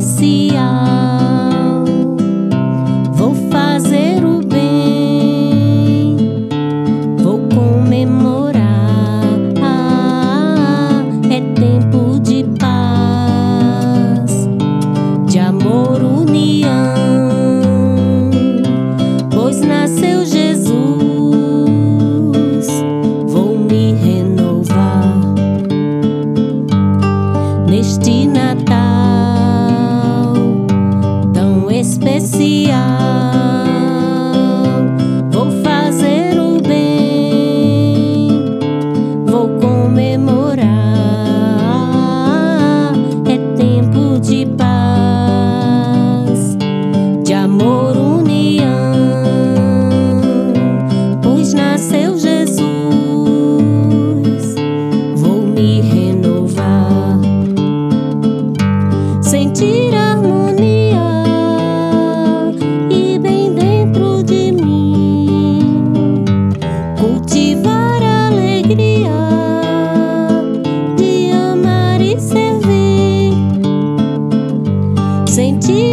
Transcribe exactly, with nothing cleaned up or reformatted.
especial. Vou fazer o bem, vou comemorar. É tempo de paz, de amor, união, pois nasceu Jesus. Vou me renovar neste Natal tão especial. Vou fazer o bem, vou comemorar. É tempo de paz, de amor, união, pois nasceu Jesus. Vou me renovar, sentir harmonia e bem dentro de mim cultivar a alegria de amar e servir, sentir